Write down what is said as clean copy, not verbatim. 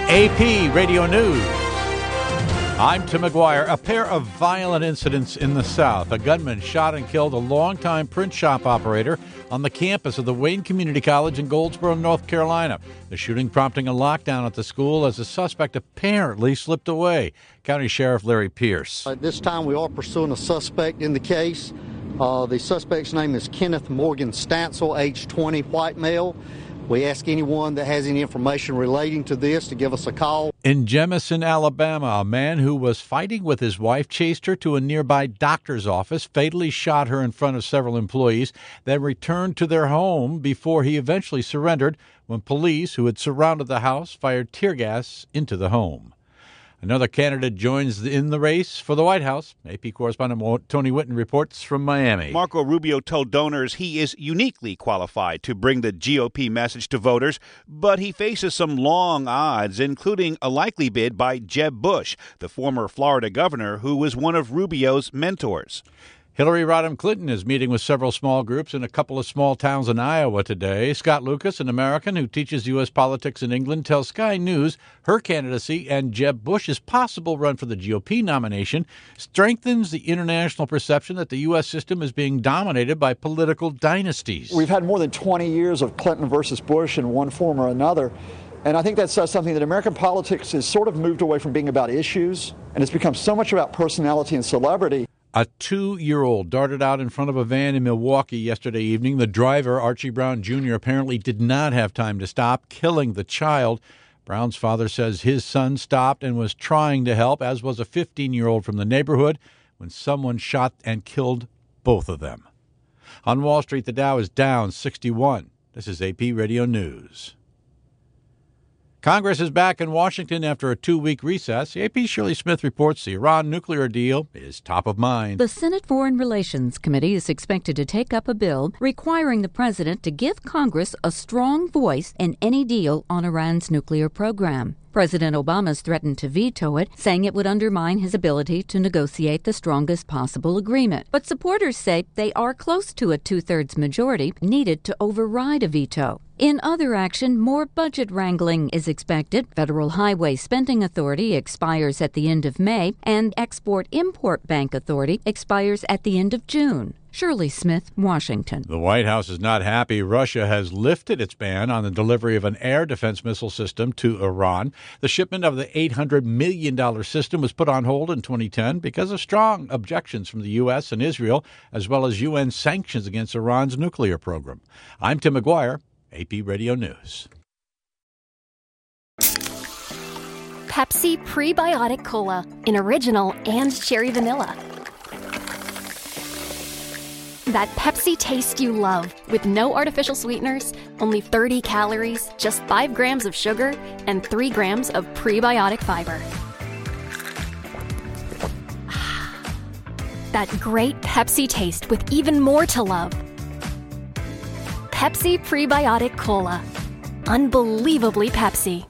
AP Radio News. I'm Tim McGuire. A pair of violent incidents in the South. A gunman shot and killed a longtime print shop operator on the campus of the Wayne Community College in Goldsboro, North Carolina. The shooting prompting a lockdown at the school as the suspect apparently slipped away. County Sheriff Larry Pierce. At this time, we are pursuing a suspect in the case. The suspect's name is Kenneth Morgan Stansel, age 20, white male. We ask anyone that has any information relating to this to give us a call. In Jemison, Alabama, a man who was fighting with his wife chased her to a nearby doctor's office, fatally shot her in front of several employees, then returned to their home before he eventually surrendered when police, who had surrounded the house, fired tear gas into the home. Another candidate joins in the race for the White House. AP correspondent Tony Whitten reports from Miami. Marco Rubio told donors he is uniquely qualified to bring the GOP message to voters, but he faces some long odds, including a likely bid by Jeb Bush, the former Florida governor who was one of Rubio's mentors. Hillary Rodham Clinton is meeting with several small groups in a couple of small towns in Iowa today. Scott Lucas, an American who teaches U.S. politics in England, tells Sky News her candidacy and Jeb Bush's possible run for the GOP nomination strengthens the international perception that the U.S. system is being dominated by political dynasties. We've had more than 20 years of Clinton versus Bush in one form or another. And I think that says something that American politics has sort of moved away from being about issues, and it's become so much about personality and celebrity. A 2-year-old darted out in front of a van in Milwaukee yesterday evening. The driver, Archie Brown Jr., apparently did not have time to stop, killing the child. Brown's father says his son stopped and was trying to help, as was a 15-year-old from the neighborhood, when someone shot and killed both of them. On Wall Street, the Dow is down 61. This is AP Radio News. Congress is back in Washington after a 2-week recess. AP's Shirley Smith reports the Iran nuclear deal is top of mind. The Senate Foreign Relations Committee is expected to take up a bill requiring the president to give Congress a strong voice in any deal on Iran's nuclear program. President Obama's threatened to veto it, saying it would undermine his ability to negotiate the strongest possible agreement. But supporters say they are close to a 2/3 majority needed to override a veto. In other action, more budget wrangling is expected. Federal Highway Spending Authority expires at the end of May, and Export-Import Bank Authority expires at the end of June. Shirley Smith, Washington. The White House is not happy. Russia has lifted its ban on the delivery of an air defense missile system to Iran. The shipment of the $800 million system was put on hold in 2010 because of strong objections from the U.S. and Israel, as well as UN sanctions against Iran's nuclear program. I'm Tim McGuire, AP Radio News. Pepsi Prebiotic Cola in original and cherry vanilla. That Pepsi taste you love, with no artificial sweeteners, only 30 calories, just 5 grams of sugar, and 3 grams of prebiotic fiber. That great Pepsi taste with even more to love. Pepsi Prebiotic Cola. Unbelievably Pepsi.